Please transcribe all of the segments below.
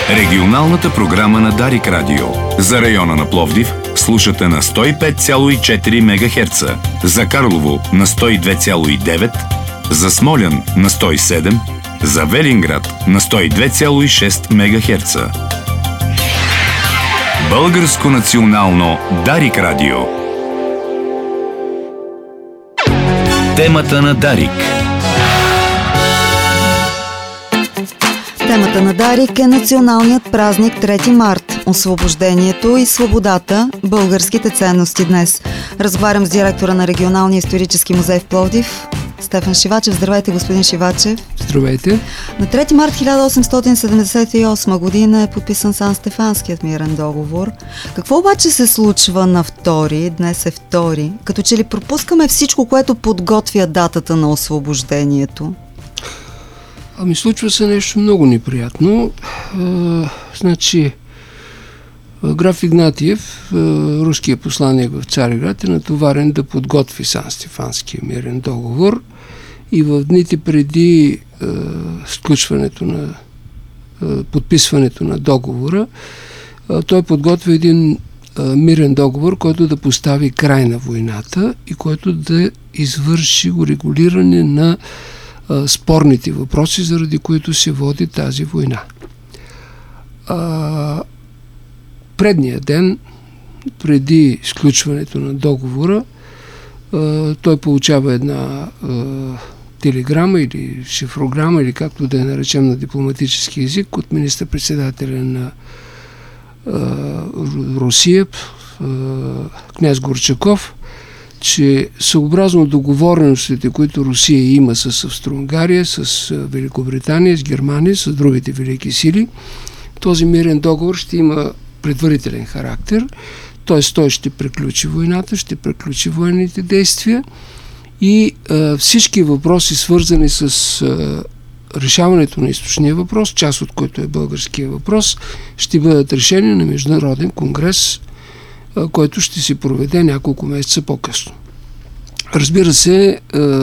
Регионалната програма на Дарик Радио. За района на Пловдив слушате на 105,4 МГц, за Карлово на 102,9, за Смолян на 107, за Велинград на 102,6 МГц. Българско национално Дарик Радио. Темата на Дарик. Темата на Дарик е националният празник 3 март. Освобождението и свободата – българските ценности днес. Разговарям с директора на Регионалния исторически музей в Пловдив, Стефан Шивачев. Здравейте, господин Шивачев. Здравейте. На 3 март 1878 година е подписан Сан-Стефанският мирен договор. Какво обаче се случва на 2, днес е 2, като че ли пропускаме всичко, което подготвя датата на освобождението? Ами случва се нещо много неприятно. Граф Игнатиев, руският посланик в Цариград, е натоварен да подготви Сан-Стефанския мирен договор и в дните преди подписването на договора, той подготви един мирен договор, който да постави край на войната и който да извърши урегулиране на спорните въпроси, заради които се води тази война. Предния ден, преди сключването на договора, той получава една телеграма или шифрограма, или както да я наречем на дипломатически език, от министър-председателя на Русия, княз Горчаков, че съобразно договореностите, които Русия има с Австро-Унгария, с Великобритания, с Германия, с другите велики сили, този мирен договор ще има предварителен характер, т.е. той ще приключи войната, ще приключи военните действия и всички въпроси, свързани с решаването на източния въпрос, част от който е българския въпрос, ще бъдат решени на международен конгрес, който ще се проведе няколко месеца по-късно. Разбира се,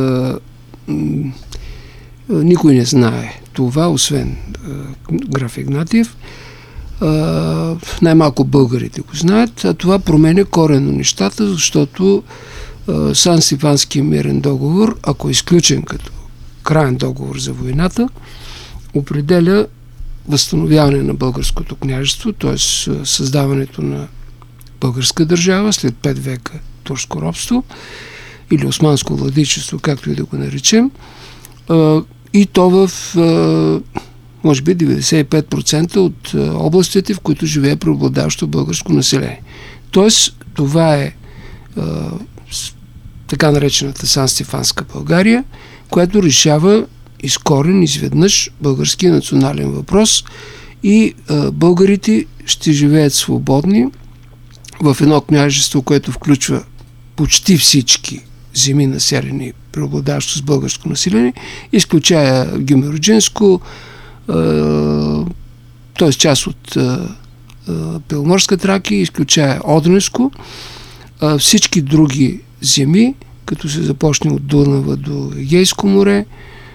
никой не знае това, освен граф Игнатиев. Най-малко българите го знаят, а това променя коренно нещата, защото Сан-Стефанския мирен договор, ако е изключен като краен договор за войната, определя възстановяване на българското княжество, т.е. създаването на българска държава след 5 века турско робство или османско владичество, както и да го наречем, и то в може би 95% от областите, в които живее преобладаващо българско население. Тоест, това е така наречената Сан-Стефанска България, която решава изкорен изведнъж българския национален въпрос и българите ще живеят свободни в едно княжество, което включва почти всички земи, населени преобладаващо с българско население, изключая Гюмероджинско, т.е. част от Беломорска Тракия, изключая Одринско, всички други земи, като се започне от Дунава до Егейско море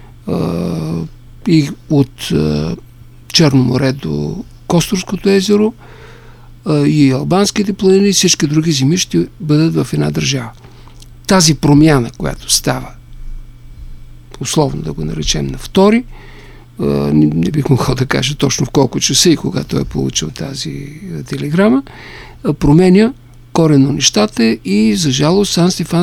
и от Черно море до Костурското езеро и Албанските планини, всички други земи ще бъдат в една държава. Тази промяна, която става, условно да го наречем на 2, не бих могъл да кажа точно в колко часа и когато е получил тази телеграма, променя коренно нещата и за жалост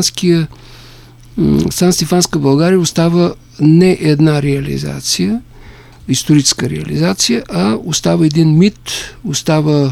Сан-Стефанска България остава не една реализация, историческа реализация, а остава един мит, остава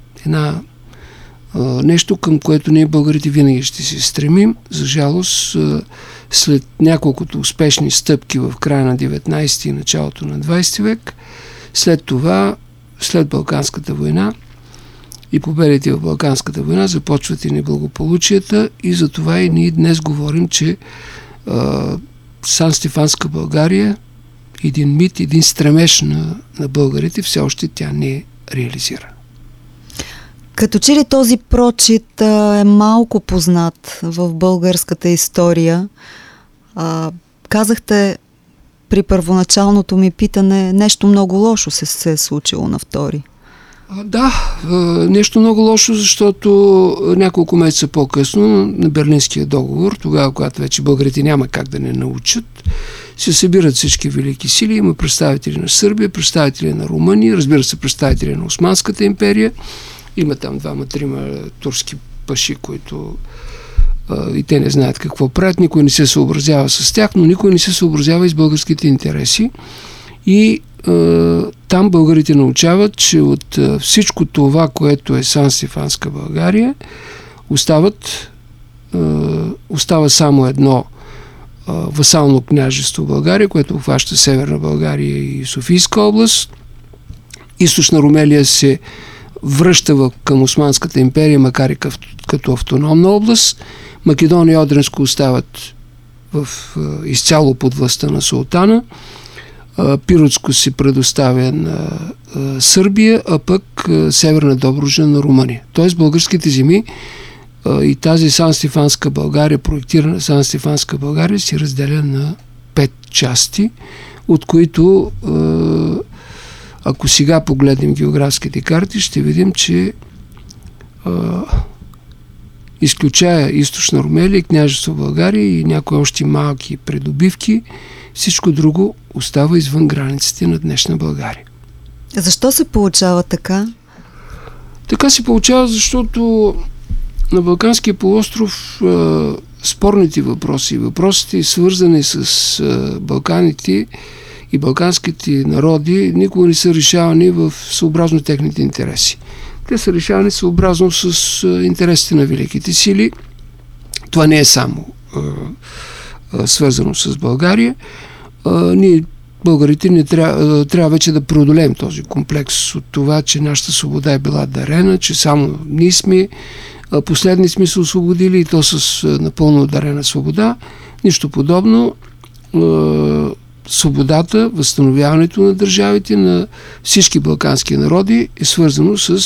нещо, към което ние българите винаги ще се стремим. За жалост, след няколкото успешни стъпки в края на 19 и началото на 20 век, след това, след Балканската война и победите в Балканската война, започват и неблагополучията и затова и ние днес говорим, че Сан-Стефанска България, един мит, един стремеж на българите, все още тя не е реализирана. Като че ли този прочит е малко познат в българската история? Казахте при първоначалното ми питане, нещо много лошо се е случило на 2. Да, нещо много лошо, защото няколко месеца по-късно на Берлинския договор, тогава, когато вече българите няма как да не научат, се събират всички велики сили, има представители на Сърбия, представители на Румъния, разбира се, представители на Османската империя, има там 2-3 турски паши, които и те не знаят какво правят, никой не се съобразява с тях, но никой не се съобразява и с българските интереси. И там българите научават, че от всичко това, което е Сан-Стефанска България, остава само едно васално княжество България, което обхваща Северна България и Софийска област. Източна Румелия се връща към Османската империя, макар и като автономна област. Македония и Одринско остават изцяло под властта на султана. Пиротско се предоставя на Сърбия, а пък Северна Добруджа на Румъния. Тоест българските земи и тази Сан-Стефанска България, проектирана Сан-Стефанска България, се разделя на 5 части, от които ако сега погледнем географските карти, ще видим, че изключая Източна Румелия, княжество България и някои още малки придобивки, всичко друго остава извън границите на днешна България. Защо се получава така? Така се получава, защото на Балканския полуостров спорните въпросите, свързани с Балканите и балканските народи, никога не са решавани съобразно техните интереси. Те са решавани съобразно с интересите на великите сили. Това не е само свързано с България. Ние, българите, трябва вече да преодолеем този комплекс от това, че нашата свобода е била дарена, че само ние последни сме се освободили и то с напълно дарена свобода. Нищо подобно. Свободата, възстановяването на държавите на всички балкански народи е свързано с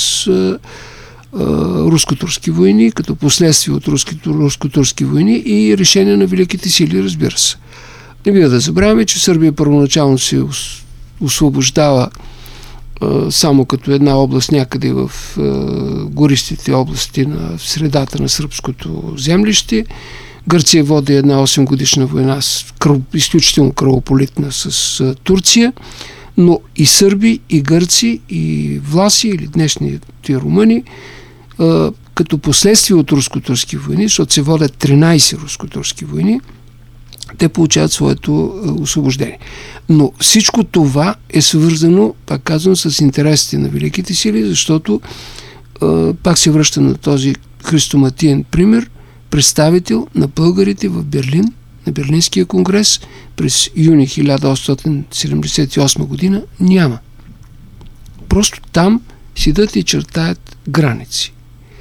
руско-турски войни, като последствие от руско-турски войни и решение на великите сили, разбира се. Не бива да забравяме, че Сърбия първоначално се освобождава само като една област някъде в гористите области в средата на сръбското землище. Гърция води една 8-годишна война, изключително кръвополитна с Турция, но и сърби, и гърци, и власи, или днешните румъни, като последствие от руско-турски войни, защото се водят 13 руско-турски войни, те получават своето освобождение. Но всичко това е свързано, пак казвам, с интересите на великите сили, защото пак се връща на този хрестоматиен пример, представител на българите в Берлин, на Берлинския конгрес през юни 1878 година няма. Просто там седат и чертаят граници.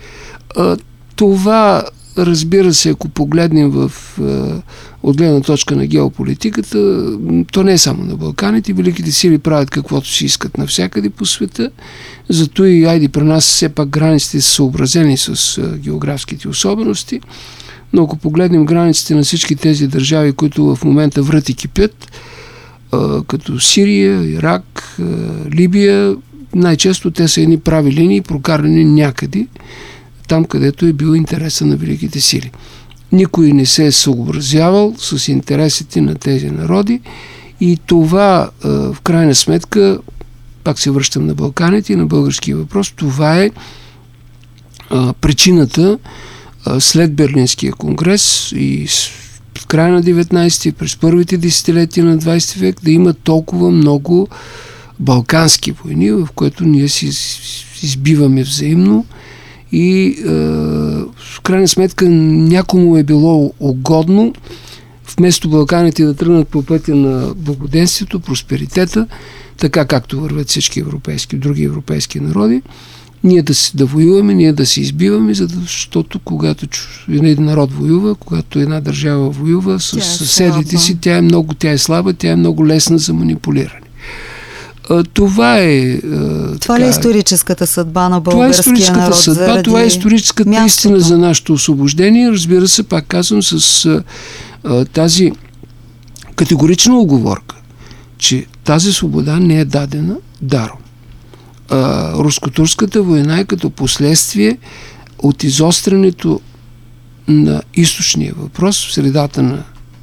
Това, разбира се, ако погледнем от гледна точка на геополитиката, то не е само на Балканите. Великите сили правят каквото си искат навсякъде по света. Зато и при нас все пак границите са съобразени с географските особености. Но ако погледнем границите на всички тези държави, които в момента врат и кипят, като Сирия, Ирак, Либия, най-често те са едни прави линии, прокарани някъде, там където е бил интереса на великите сили. Никой не се е съобразявал с интересите на тези народи и това в крайна сметка, пак се връщам на Балканите и на българския въпрос, това е причината след Берлинския конгрес и в края на 19-ти, през първите десетилетия на 20 век да има толкова много балкански войни, в което ние си избиваме взаимно и в крайна сметка някому е било угодно вместо Балканите да тръгнат по пътя на благоденствието, просперитета, така както вървят всички други европейски народи, ние да воюваме, ние да се избиваме, защото когато един народ воюва, когато една държава воюва с съседите си, тя е слаба, тя е много лесна за манипулиране. Това е... Това ли е историческата съдба на българския народ? Това е историческата истина за нашето освобождение. Разбира се, пак казвам, с тази категорична уговорка, че тази свобода не е дадена даром. Руско-турската война е като последствие от изострянето на източния въпрос в средата на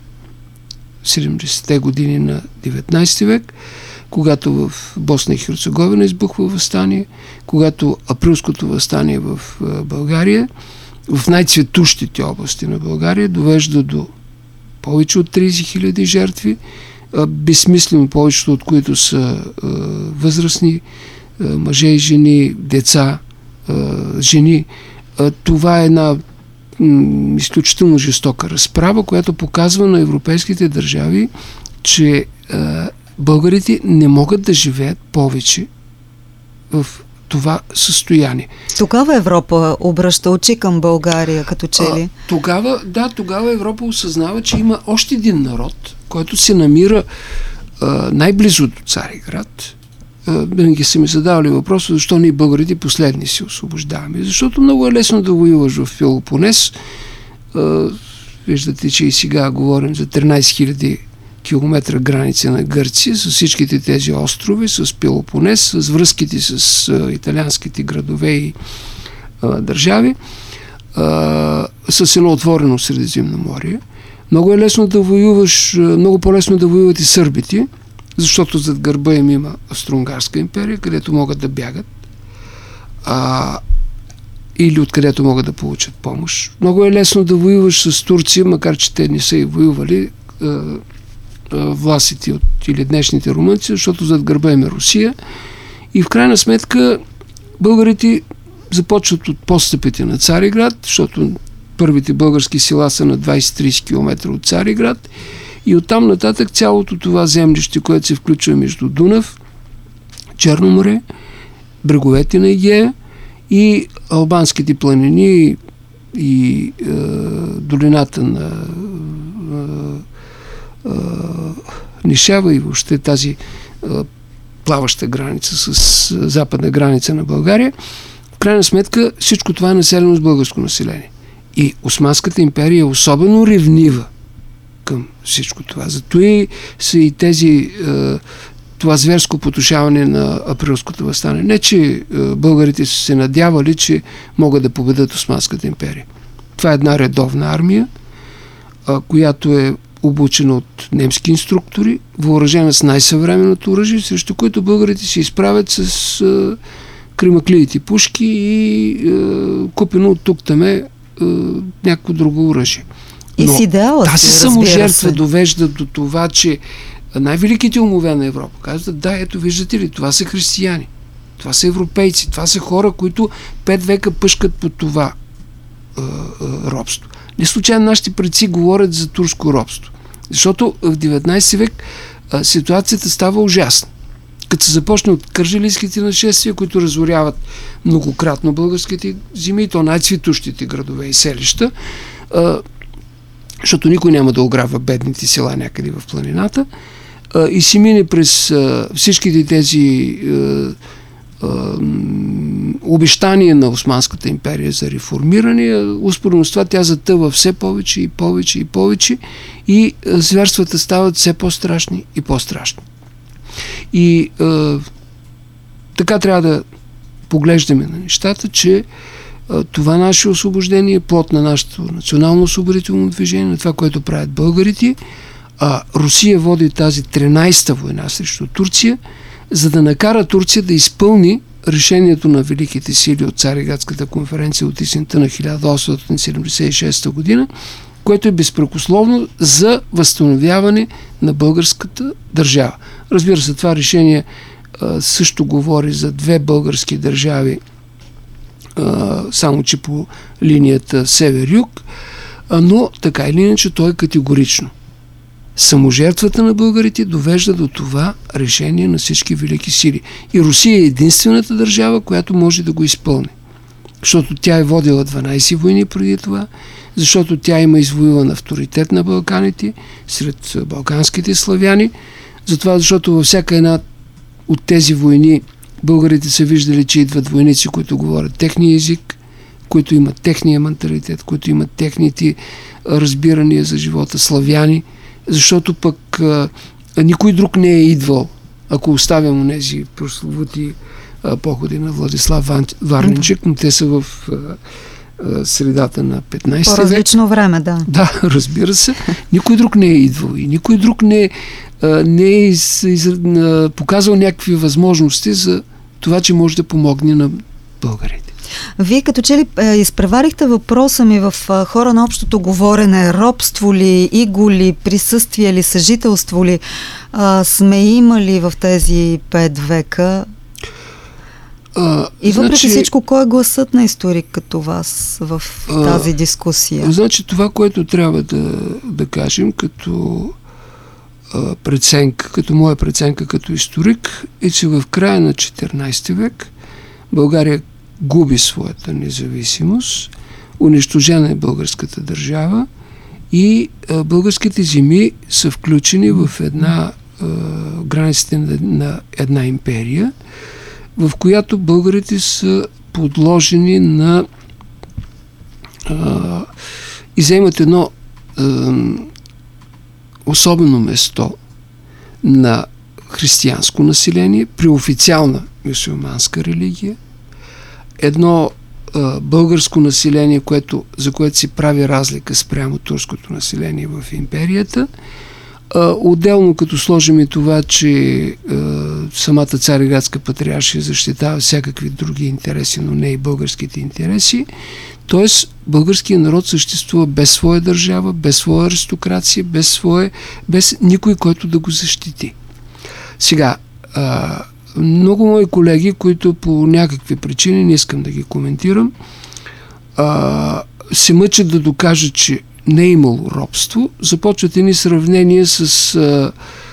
70-те години на 19 век, когато в Босна и Херцеговина избухва въстание, когато априлското въстание в България, в най-цветущите области на България, довежда до повече от 30 000 жертви, безсмислено повечето от които са възрастни, мъже и жени, деца, жени. Това е една изключително жестока разправа, която показва на европейските държави, че българите не могат да живеят повече в това състояние. Тогава Европа обръща очи към България, като че ли? Тогава Европа осъзнава, че има още един народ, който се намира най-близо до Цариград. Винаги са ми задавали въпроса, защо ние българите последни се освобождаваме. Защото много е лесно да воюваш в Пелопонес. Виждате, че и сега говорим за 13 000 километра граница на Гърция, с всичките тези острови, с Пелопонес, с връзките с италианските градове и държави, с едно отворено Средиземноморие. Много е лесно да воюваш, много по-лесно да воюват и сърбите, защото зад гърба им има Австро-Унгарска империя, където могат да бягат или откъдето могат да получат помощ. Много е лесно да воюваш с Турция, макар че те не са и воювали властите или днешните румънци, защото зад гърба им е Русия. И в крайна сметка българите започват от подстъпите на Цариград, защото първите български села са на 20-30 км от Цариград, и оттам нататък цялото това землище, което се включва между Дунав, Черно море, бреговете на Егея и албанските планини и долината на Нишава и въобще тази плаваща граница с западна граница на България. В крайна сметка всичко това е населено с българско население. И Османската империя е особено ревнива към всичко това. Зато и са и тези това зверско потушаване на априлското въстание. Не, че българите са се надявали, че могат да победят Османската империя. Това е една редовна армия, която е обучена от немски инструктори, въоръжена с най-съвременното оръжие, срещу което българите се изправят с кремаклиите пушки и купено от тук-таме някакво друго оръжие. И с идеала тази саможертва довежда до това, че най-великите умове на Европа казват, да, ето виждате ли, това са християни, това са европейци, това са хора, които 5 века пъшкат по това робство. Не случайно нашите предци говорят за турско робство. Защото в 19 век ситуацията става ужасна. Като се започне от кърджалийските нашествия, които разоряват многократно българските земи, то най-цветущите градове и селища, защото никой няма да ограбва бедните села някъде в планината, и си мине през всичките тези обещания на Османската империя за реформиране. Успоредно с това тя затъва все повече и повече и повече и зверствата стават все по-страшни и по-страшни. И така трябва да поглеждаме на нещата, че това наше освобождение е плод на нашето национално освободително движение, на това, което правят българите. Русия води тази 13-та война срещу Турция, за да накара Турция да изпълни решението на великите сили от Цариградската конференция от есента на 1876 година, което е безпрекословно за възстановяване на българската държава. Разбира се, това решение също говори за 2 български държави, само че по линията север-юг, но така или иначе то е категорично. Саможертвата на българите довежда до това решение на всички велики сили. И Русия е единствената държава, която може да го изпълни. Защото тя е водила 12 войни преди това, защото тя има извоюван авторитет на Балканите, сред балканските славяни, затова защото във всяка една от тези войни българите са виждали, че идват войници, които говорят техния език, които имат техния менталитет, които имат техните разбирания за живота, славяни, защото пък никой друг не е идвал, ако оставям онези прословути походи на Владислав Варненчик, но те са в средата на 15 век. По-различно време, да. Да, разбира се. Никой друг не е идвал и никой друг не е показал някакви възможности за това, че може да помогне на българите. Вие като че ли изпреварихте въпроса ми в хора на общото говорене, робство ли, иго ли, присъствие ли, съжителство ли сме имали в тези 5 века? И въпреки всичко, кой е гласът на историк като вас в тази дискусия? Значи това, което трябва да кажем като преценка, като моя преценка като историк, е, че в края на 14 век България губи своята независимост, унищожена е българската държава и българските земи са включени в границите на една империя, в която българите са подложени на и заемат едно особено место на християнско население при официална мюсюлманска религия, едно българско население, за което се прави разлика спрямо турското население в империята. Отделно, като сложим и това, че самата Цариградска патриаршия защитава всякакви други интереси, но не и българските интереси, т.е. българският народ съществува без своя държава, без своя аристокрация, без никой, който да го защити. Сега, много мои колеги, които по някакви причини, не искам да ги коментирам, се мъчат да докажат, че не е имало робство, започват едни сравнения с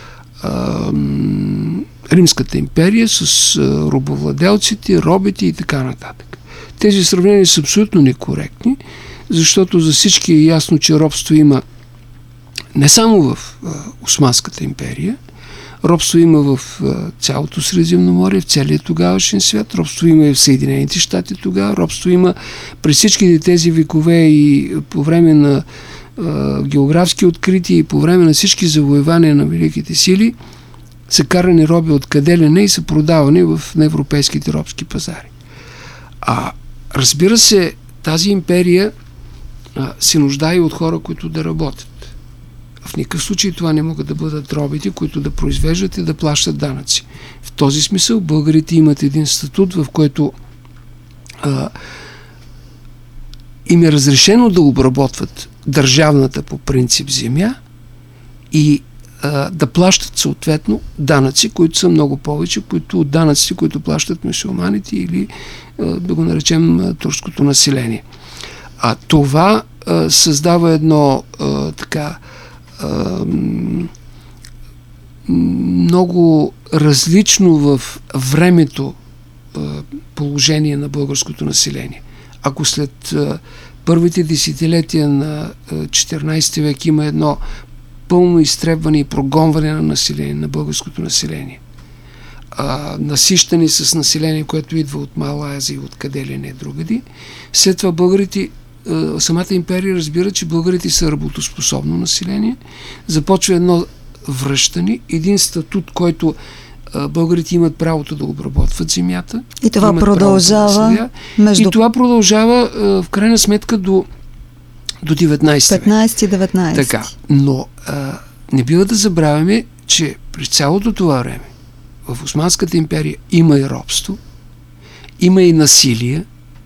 Римската империя, с робовладелците, робите и така нататък. Тези сравнения са абсолютно некоректни, защото за всички е ясно, че робство има не само в Османската империя, робство има в цялото Средиземноморие, в целия тогавашен свят, робство има и в Съединените щати тогава, робство има през всичките тези векове и по време на географски открития и по време на всички завоевания на великите сили са карани роби откъде ли не и са продавани на европейските робски пазари. Разбира се, тази империя се нуждае от хора, които да работят. В никакъв случай това не могат да бъдат робите, които да произвеждат и да плащат данъци. В този смисъл българите имат един статут, в който им е разрешено да обработват държавната по принцип земя и да плащат съответно данъци, които са много повече, от данъците, които плащат мюсюлманите или да го наречем турското население. Това създава едно много различно в времето положение на българското население. Ако след първите десетилетия на 14 век има едно пълно изтребване и прогонване на население, на българското население, насищане с население, което идва от Мала Азия и откъде ли не другади, след това българите, самата империя разбира, че българите са работоспособно население, започва едно връщане, един статут, който българите имат правото да обработват земята. И това продължава И това продължава в крайна сметка до 19 век. 15-19. Така, но не бива да забравяме, че през цялото това време в Османската империя има и робство, има и насилие.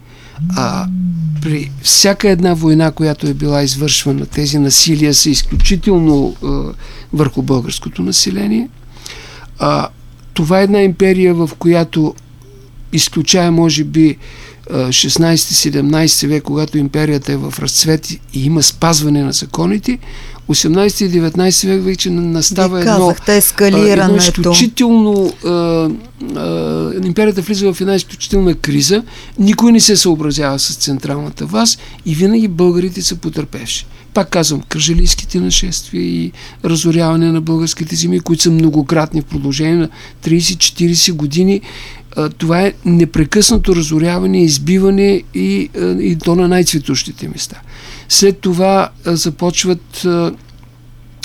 При всяка една война, която е била извършвана, тези насилия са изключително върху българското население. Това е една империя, в която изключая, може би, 16-17 век, когато империята е в разцвет и има спазване на законите, 18 и 19 век вече настава едно изключително... империята влиза в една изключителна криза, никой не се съобразява с централната власт и винаги българите са потърпевши. Пак казвам, кърджалийските нашествия и разоряване на българските земи, които са многократни в продължение на 30-40 години, това е непрекъснато разоряване, избиване и то на най-цветущите места. След това започват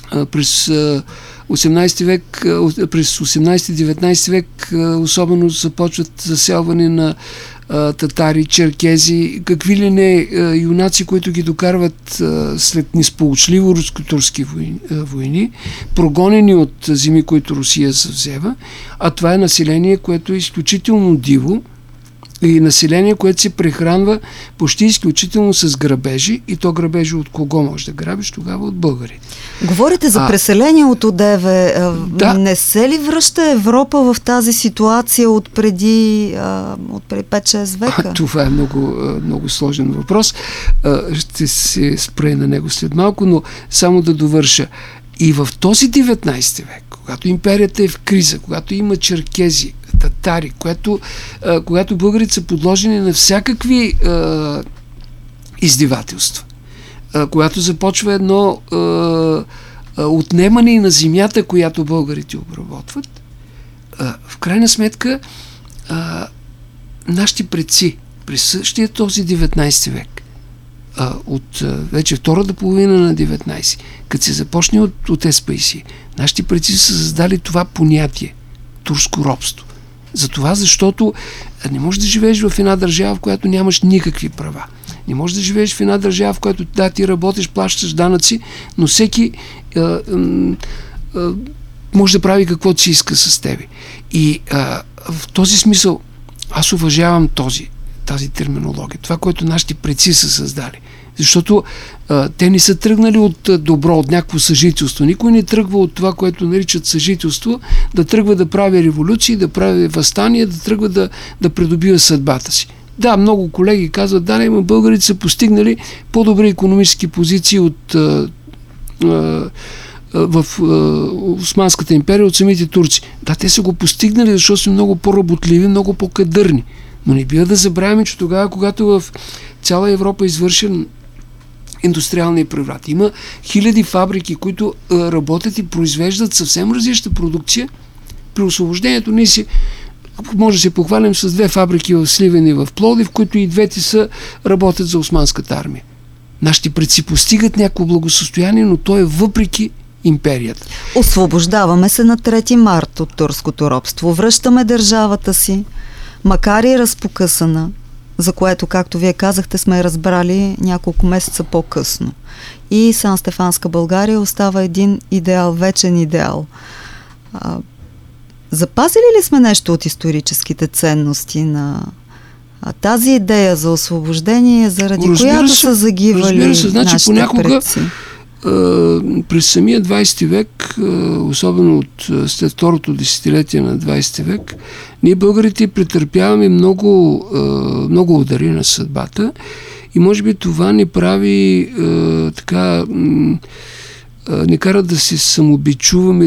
През 18 век, през 18-19 век особено започват заселване на татари, черкези, какви ли не юнаци, които ги докарват след несполучливо руско-турски войни, прогонени от земи, които Русия завзема, а това е население, което е изключително диво и население, което се прехранва почти изключително с грабежи, и то грабежи от кого може да грабиш тогава? От българи. Говорите за преселение от одеве. Да. Не се ли връща Европа в тази ситуация от преди 5-6 века? Това е много сложен въпрос. Ще се спре на него след малко, но само да довърша. И в този 19 век, когато империята е в криза, когато има черкези, татари, когато българите са подложени на всякакви издевателства, когато започва едно отнемане на земята, която българите обработват, в крайна сметка нашите предци през същия този 19 век, от вече втората половина на 19, като се започне от Еспейси, нашите предци са създали това понятие турско робство. Затова, защото не можеш да живееш в една държава, в която нямаш никакви права. Не можеш да живееш в една държава, в която ти работиш, плащаш данъци, но всеки може да прави каквото си иска с тебе. И в този смисъл аз уважавам тази терминология, това, което нашите предци са създали. Защото те не са тръгнали от добро, от някакво съжителство. Никой не тръгва от това, което наричат съжителство, да тръгва да прави революции, да прави възстания, да тръгва да придобива съдбата си. Да, много колеги казват, но българите са постигнали по-добри икономически позиции в Османската империя от самите турци. Да, те са го постигнали, защото са много по-работливи, много по-кадърни. Но не бива да забравяме, че тогава, когато в цяла Европа е извършен индустриалния преврат, има хиляди фабрики, които работят и произвеждат съвсем различна продукция. При освобождението ние може да се похвалим с 2 фабрики в Сливен и в Пловдив, които и двете работят за османската армия. Нашите предци постигат някакво благосъстояние, но то е въпреки империята. Освобождаваме се на 3 март от турското робство. Връщаме държавата си, макар и разпокъсана, за което, както вие казахте, сме разбрали няколко месеца по-късно. И Сан-Стефанска България остава един идеал, вечен идеал. Запазили ли сме нещо от историческите ценности на тази идея за освобождение, заради която са загивали нашите предци? През самия 20 век, особено след второто десетилетие на 20 век, ние българите претърпяваме много удари на съдбата и може би това ни прави ни кара да се самобичуваме,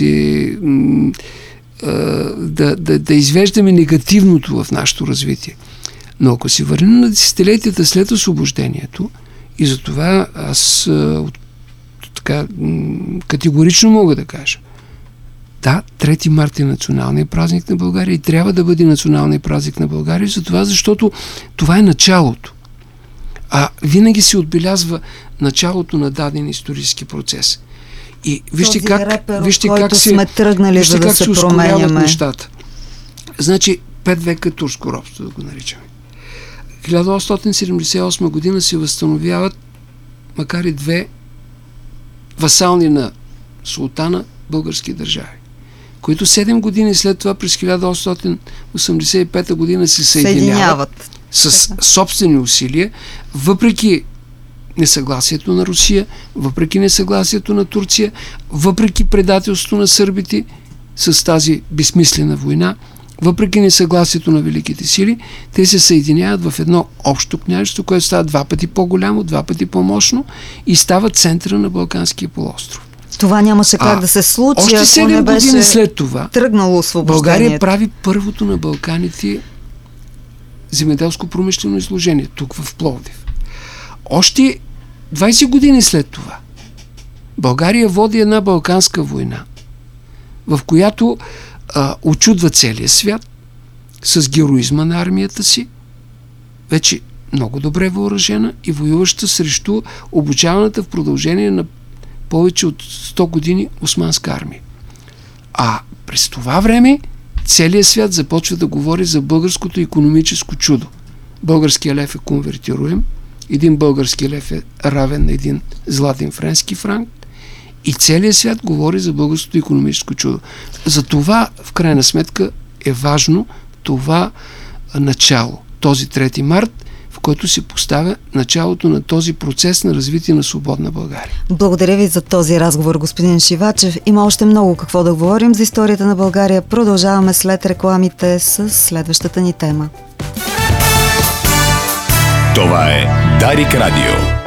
да извеждаме негативното в нашето развитие. Но ако се върнем на десетилетията след освобождението, и за това аз категорично мога да кажа, да, 3 марта е националният празник на България и трябва да бъде националният празник на България, защото това е началото. А винаги се отбелязва началото на даден исторически процес. И вижте как се ускоряват нещата. Значи 5 века турско робство, да го наричаме. 1878 година се възстановяват, макар и 2 васални на султана български държави, които 7 години след това, през 1885 година се съединяват с собствени усилия, въпреки несъгласието на Русия, въпреки несъгласието на Турция, въпреки предателството на сърбите с тази безсмислена война, въпреки несъгласието на великите сили, те се съединяват в едно общо княжество, което става 2 пъти по-голямо, 2 пъти по-мощно и става центъра на Балканския полуостров. Това нямаше как да се случи, още 7 години след това тръгнало освобождението. България прави първото на Балканите земеделско-промишлено изложение, тук в Пловдив. Още 20 години след това България води една балканска война, в която очудва целия свят с героизма на армията си, вече много добре въоръжена и воюваща срещу обучаваната в продължение на повече от 100 години османска армия. А през това време целият свят започва да говори за българското икономическо чудо. Българския лев е конвертируем, един български лев е равен на един златен френски франк и целият свят говори за българското икономическо чудо. За това, в крайна сметка, е важно това начало, този 3 март, в който се поставя началото на този процес на развитие на свободна България. Благодаря ви за този разговор, господин Шивачев. Има още много какво да говорим за историята на България. Продължаваме след рекламите с следващата ни тема. Това е Дарик Радио.